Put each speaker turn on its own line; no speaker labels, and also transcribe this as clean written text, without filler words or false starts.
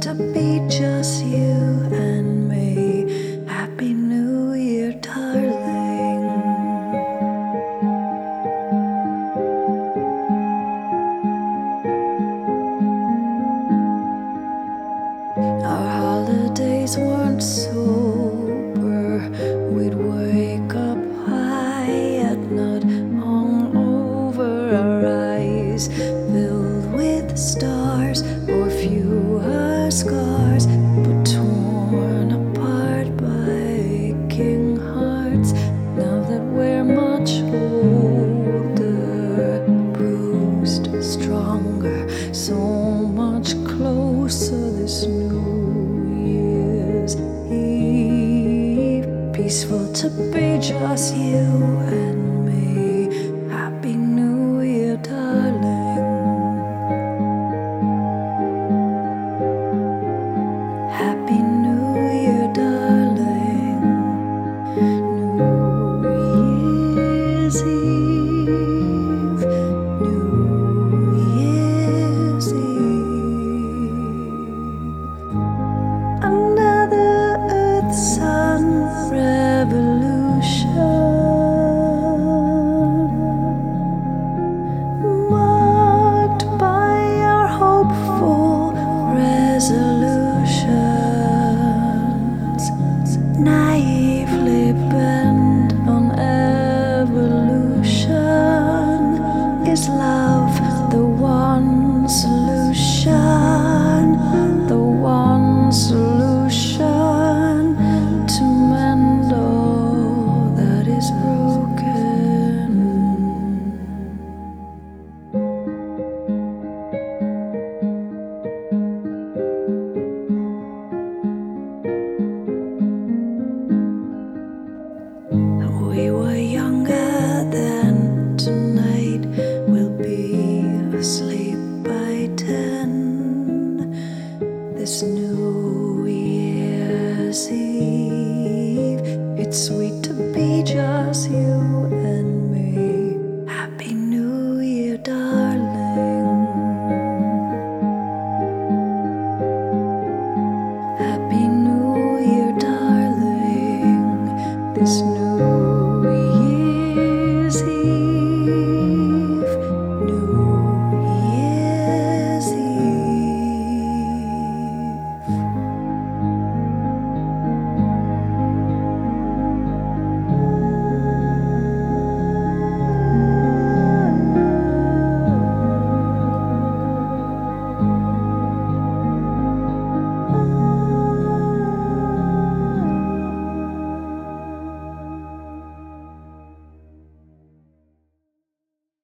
to be just you and me. Happy New Year, darling. Our holidays weren't sober. We'd wake up high at night, hung over our eyes, filled with stars or fewer scars, but torn apart by aching hearts. Now that we're much older, bruised, stronger, so much closer this New Year's Eve. Peaceful to be just you and me. Happy New Year, darling. Happy New Year, darling. New Year's Eve. New Year's Eve. Another Earth Sun revolution, marked by our hopeful resolutions, naively bent on evolution. Is love the one solution? The one solution to mend all that is broken. We were younger then, tonight we'll be asleep by 10. This new